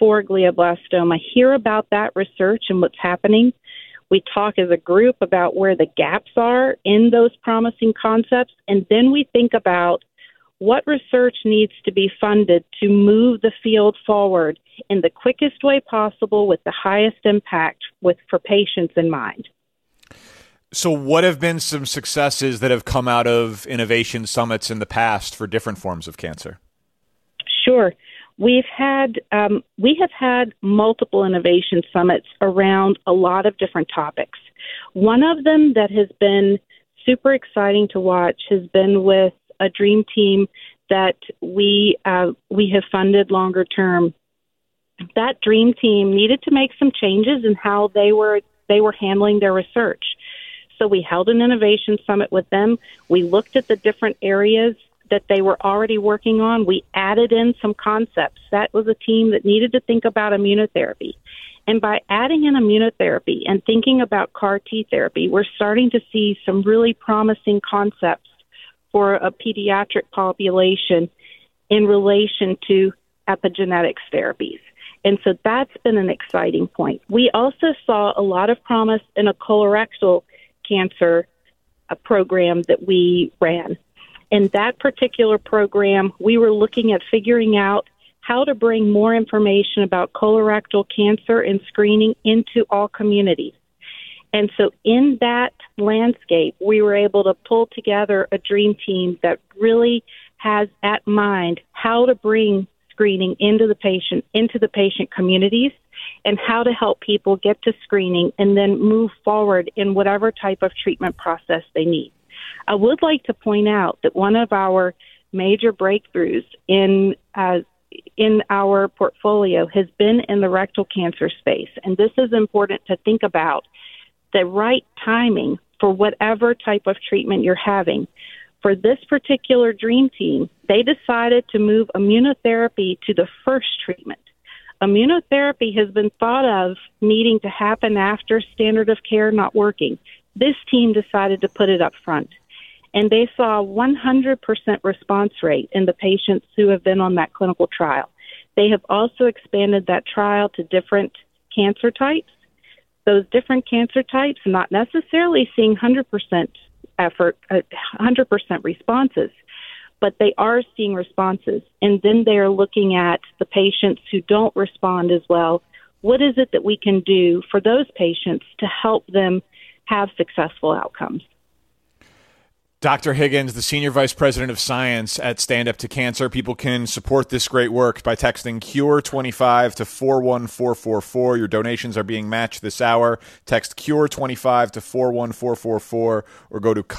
Speaker 3: for glioblastoma, hear about that research and what's happening. We talk as a group about where the gaps are in those promising concepts, and then we think about what research needs to be funded to move the field forward in the quickest way possible with the highest impact for patients in mind.
Speaker 5: So what have been some successes that have come out of innovation summits in the past for different forms of cancer?
Speaker 3: Sure. We have had multiple innovation summits around a lot of different topics. One of them that has been super exciting to watch has been with a dream team that we have funded longer term. That dream team needed to make some changes in how they were handling their research. So we held an innovation summit with them. We looked at the different areas that they were already working on. We added in some concepts. That was a team that needed to think about immunotherapy. And by adding in immunotherapy and thinking about CAR T therapy, we're starting to see some really promising concepts for a pediatric population in relation to epigenetics therapies. And so that's been an exciting point. We also saw a lot of promise in a colorectal cancer program that we ran. In that particular program, we were looking at figuring out how to bring more information about colorectal cancer and screening into all communities. And so in that landscape, we were able to pull together a dream team that really has at mind how to bring screening into the patient communities and how to help people get to screening and then move forward in whatever type of treatment process they need. I would like to point out that one of our major breakthroughs in our portfolio has been in the rectal cancer space, and this is important to think about the right timing for whatever type of treatment you're having. For this particular dream team, they decided to move immunotherapy to the first treatment. Immunotherapy has been thought of needing to happen after standard of care not working. This team decided to put it up front. And they saw a 100% response rate in the patients who have been on that clinical trial. They have also expanded that trial to different cancer types. Those different cancer types, not necessarily seeing 100% responses, but they are seeing responses. And then they are looking at the patients who don't respond as well. What is it that we can do for those patients to help them have successful outcomes?
Speaker 5: Dr. Higgins, the Senior Vice President of Science at Stand Up to Cancer. People can support this great work by texting CURE25 to 41444. Your donations are being matched this hour. Text CURE25 to 41444 or go to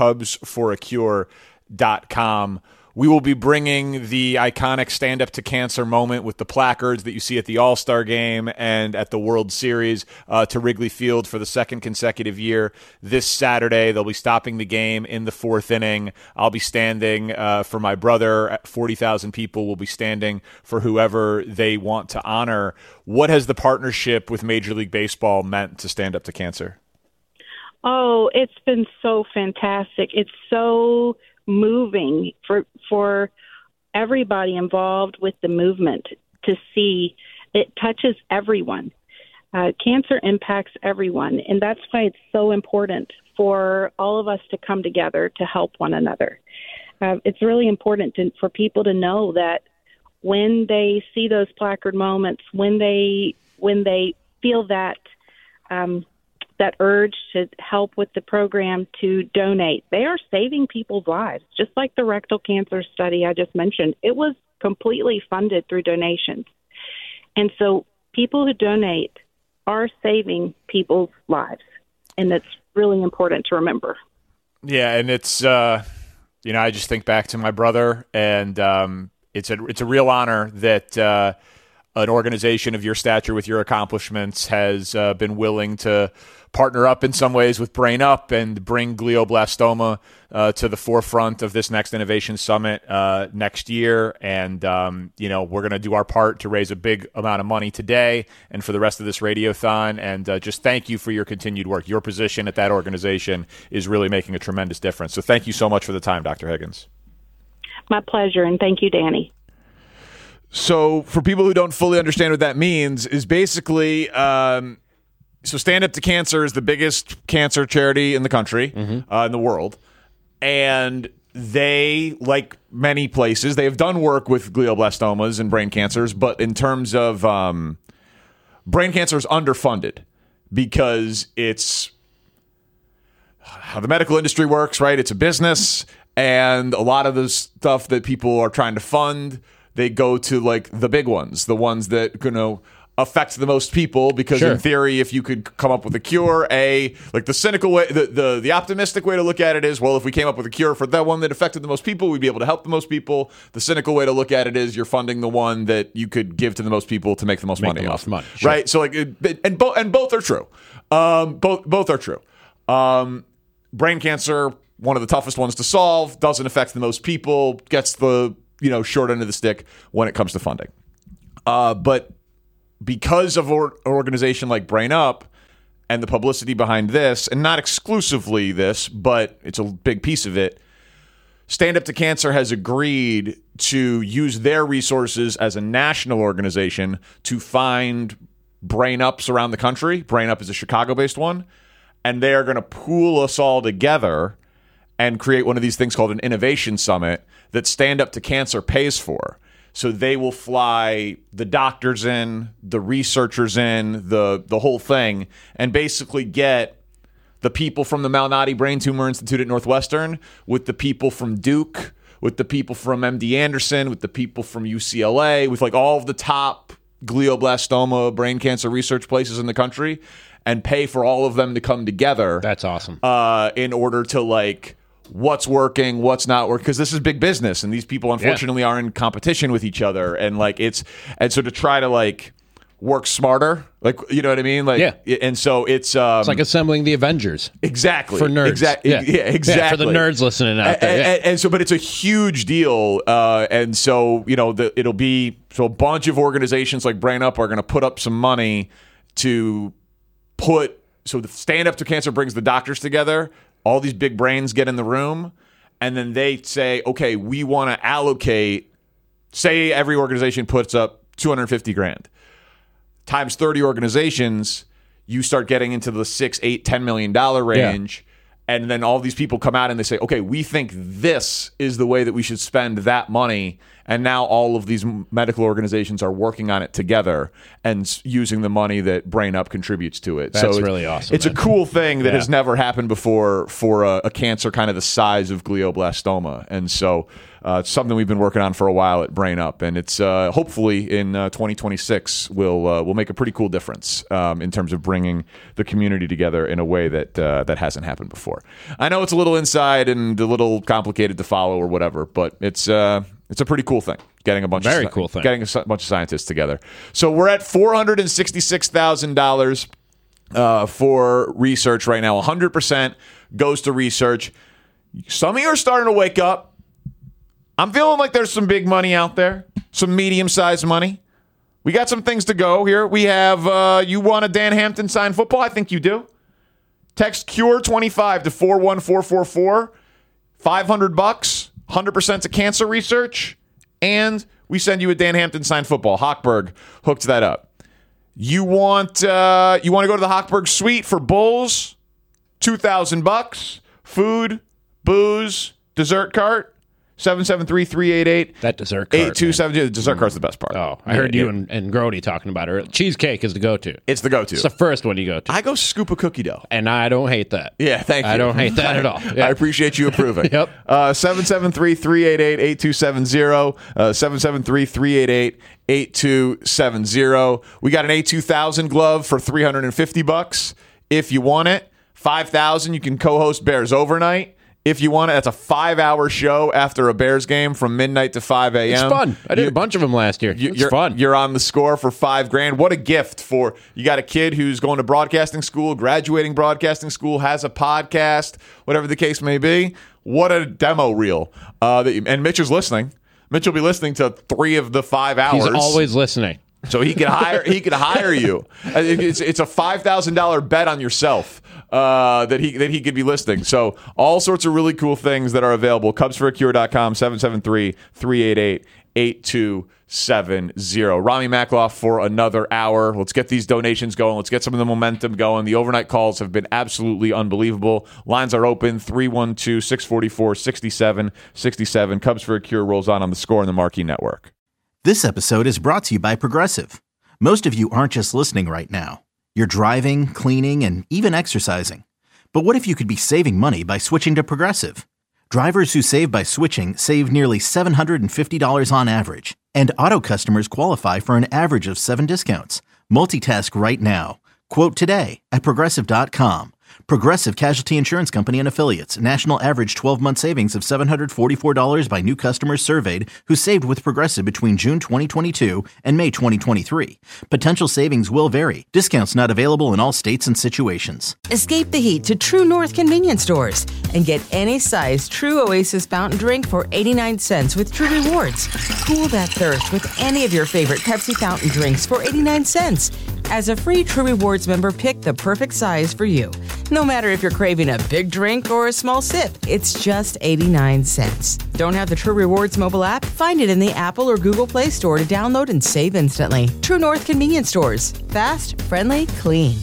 Speaker 5: cubsforacure.com. We will be bringing the iconic Stand Up to Cancer moment with the placards that you see at the All-Star Game and at the World Series to Wrigley Field for the second consecutive year. This Saturday, they'll be stopping the game in the fourth inning. I'll be standing for my brother. 40,000 people will be standing for whoever they want to honor. What has the partnership with Major League Baseball meant to Stand Up to Cancer?
Speaker 3: Oh, it's been so fantastic. It's so moving for everybody involved with the movement to see it touches everyone. Cancer impacts everyone, and that's why it's so important for all of us to come together to help one another. It's really important for people to know that when they see those placard moments, when they feel that that urge to help with the program to donate, they are saving people's lives. Just like the rectal cancer study I just mentioned, it was completely funded through donations. And so people who donate are saving people's lives, and that's really important to remember.
Speaker 5: Yeah, and it's, I just think back to my brother, and it's a real honor that an organization of your stature with your accomplishments has been willing to partner up in some ways with Brain Up and bring glioblastoma to the forefront of this next Innovation Summit next year. And, we're going to do our part to raise a big amount of money today and for the rest of this Radiothon. And just thank you for your continued work. Your position at that organization is really making a tremendous difference. So thank you so much for the time, Dr. Higgins.
Speaker 3: My pleasure, and thank you, Danny.
Speaker 5: So for people who don't fully understand what that means, is basically so Stand Up to Cancer is the biggest cancer charity in the country, in the world. And they, like many places, they have done work with glioblastomas and brain cancers, but in terms of brain cancer is underfunded because it's how the medical industry works, right? It's a business, and a lot of the stuff that people are trying to fund, they go to like the big ones, the ones that affect the most people, because in theory, if you could come up with a cure, like the cynical way, the optimistic way to look at it is, well, if we came up with a cure for that one that affected the most people, we'd be able to help the most people. The cynical way to look at it is you're funding the one that you could give to the most people to make the most money off. Right? So like, and both are true. Both are true. Brain cancer, one of the toughest ones to solve, doesn't affect the most people, gets the short end of the stick when it comes to funding. But because of an organization like Brain Up and the publicity behind this, and not exclusively this, but it's a big piece of it, Stand Up to Cancer has agreed to use their resources as a national organization to find Brain Ups around the country. Brain Up is a Chicago-based one, and they are going to pool us all together and create one of these things called an innovation summit that Stand Up to Cancer pays for. So they will fly the doctors in, the researchers in, the whole thing, and basically get the people from the Malnati Brain Tumor Institute at Northwestern with the people from Duke, with the people from MD Anderson, with the people from UCLA, with like all of the top glioblastoma brain cancer research places in the country, and pay for all of them to come together.
Speaker 8: That's awesome.
Speaker 5: In order to like what's working, what's not working, because this is big business, and these people unfortunately are in competition with each other, and like so to try to like work smarter, like what I mean, like and so it's
Speaker 8: like assembling the Avengers,
Speaker 5: exactly
Speaker 8: for nerds,
Speaker 5: exactly
Speaker 8: for the nerds listening out there,
Speaker 5: and so but it's a huge deal, and so it'll be a bunch of organizations like Brain Up are going to put up some money to so the Stand Up to Cancer brings the doctors together. All these big brains get in the room, and then they say, okay, we want to allocate, say every organization puts up $250,000. Times 30 organizations, you start getting into the $6, $8, $10 million range. And then all these people come out and they say, okay, we think this is the way that we should spend that money. And now all of these medical organizations are working on it together and using the money that Brain Up contributes to it.
Speaker 8: That's really awesome.
Speaker 5: It's a cool thing that has never happened before for a cancer kind of the size of glioblastoma. And so it's something we've been working on for a while at Brain Up. And it's hopefully in 2026 will make a pretty cool difference in terms of bringing the community together in a way that hasn't happened before. I know it's a little inside and a little complicated to follow or whatever, but it's a pretty cool thing. Getting a bunch of scientists together. So we're at $466,000 for research right now. 100% goes to research. Some of you are starting to wake up. I'm feeling like there's some big money out there, some medium-sized money. We got some things to go here. We have, you want a Dan Hampton signed football? I think you do. Text CURE25 to 41444. $500, 100% to cancer research, and we send you a Dan Hampton signed football. Hochberg hooked that up. You want to go to the Hochberg Suite for Bulls? $2,000. Food, booze, dessert cart. 773-388.
Speaker 8: That dessert cart.
Speaker 5: 8272. The dessert cart's the best part.
Speaker 8: Oh, I heard you and Grody talking about it. Cheesecake is the go-to.
Speaker 5: It's the go-to.
Speaker 8: It's the first one you go to.
Speaker 5: I go scoop a cookie dough.
Speaker 8: And I don't hate that.
Speaker 5: Yeah, thank you.
Speaker 8: I don't hate that at all. Yeah.
Speaker 5: I appreciate you approving.
Speaker 8: Yep.
Speaker 5: 773-388-8270. 773-388-8270. We got an A2000 glove for $350 if you want it. $5,000. You can co-host Bears Overnight. If you want it, that's a 5-hour show after a Bears game from midnight to 5 a.m.
Speaker 8: It's fun. I did a bunch of them last year. It's fun.
Speaker 5: You're on the score for $5,000. What a gift for you got a kid who's going to broadcasting school, graduating broadcasting school, has a podcast, whatever the case may be. What a demo reel. And Mitch is listening. Mitch will be listening to 3 of the 5 hours.
Speaker 8: He's always listening.
Speaker 5: So he could hire you. It's a $5,000 bet on yourself that he could be listening. So all sorts of really cool things that are available. CubsForACure.com, Rami Makloff for another hour. Let's get these donations going. Let's get some of the momentum going. The overnight calls have been absolutely unbelievable. Lines are open, 312-644-6767. Cubs for a Cure rolls on the Score and the Marquee Network.
Speaker 1: This episode is brought to you by Progressive. Most of you aren't just listening right now. You're driving, cleaning, and even exercising. But what if you could be saving money by switching to Progressive? Drivers who save by switching save nearly $750 on average. And auto customers qualify for an average of 7 discounts. Multitask right now. Quote today at Progressive.com. Progressive Casualty Insurance Company and Affiliates. National average 12-month savings of $744 by new customers surveyed who saved with Progressive between June 2022 and May 2023. Potential savings will vary. Discounts not available in all states and situations.
Speaker 20: Escape the heat to True North convenience stores and get any size True Oasis fountain drink for 89 cents with True Rewards. Cool that thirst with any of your favorite Pepsi fountain drinks for 89 cents. As a free True Rewards member, pick the perfect size for you. No matter if you're craving a big drink or a small sip, it's just 89 cents. Don't have the True Rewards mobile app? Find it in the Apple or Google Play Store to download and save instantly. True North convenience stores. Fast, friendly, clean.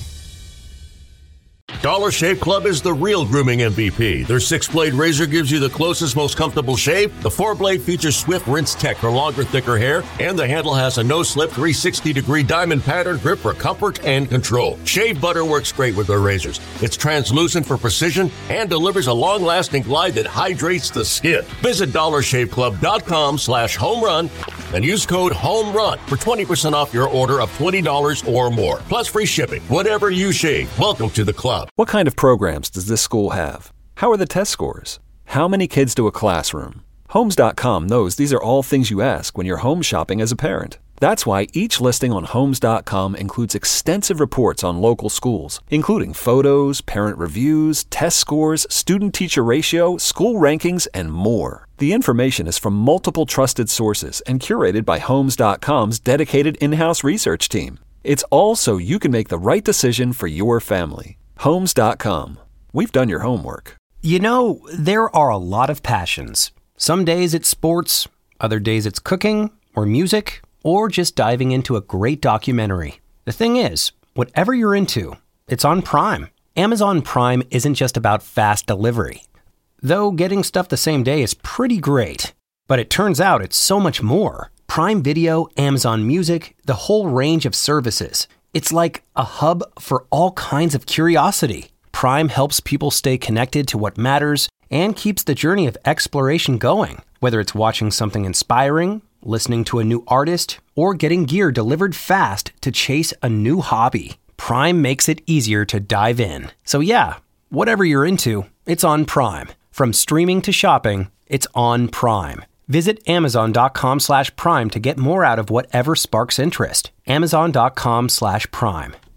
Speaker 21: Dollar Shave Club is the real grooming MVP. Their 6-blade razor gives you the closest, most comfortable shave. The 4-blade features swift rinse tech for longer, thicker hair. And the handle has a no-slip 360-degree diamond pattern grip for comfort and control. Shave butter works great with their razors. It's translucent for precision and delivers a long-lasting glide that hydrates the skin. Visit DollarShaveClub.com/homerun and use code HOMERUN for 20% off your order of $20 or more. Plus free shipping. Whatever you shave, welcome to the club.
Speaker 6: What kind of programs does this school have? How are the test scores? How many kids do a classroom? Homes.com knows these are all things you ask when you're home shopping as a parent. That's why each listing on Homes.com includes extensive reports on local schools, including photos, parent reviews, test scores, student-teacher ratio, school rankings, and more. The information is from multiple trusted sources and curated by Homes.com's dedicated in-house research team. It's all so you can make the right decision for your family. Homes.com. We've done your homework.
Speaker 22: You know, there are a lot of passions. Some days it's sports, other days it's cooking or music, or just diving into a great documentary. The thing is, whatever you're into, it's on Prime. Amazon Prime isn't just about fast delivery. Though getting stuff the same day is pretty great. But it turns out it's so much more. Prime Video, Amazon Music, the whole range of services. It's like a hub for all kinds of curiosity. Prime helps people stay connected to what matters and keeps the journey of exploration going. Whether it's watching something inspiring, listening to a new artist, or getting gear delivered fast to chase a new hobby, Prime makes it easier to dive in. So yeah, whatever you're into, it's on Prime. From streaming to shopping, it's on Prime. Visit Amazon.com/Prime to get more out of whatever sparks interest. Amazon.com/Prime.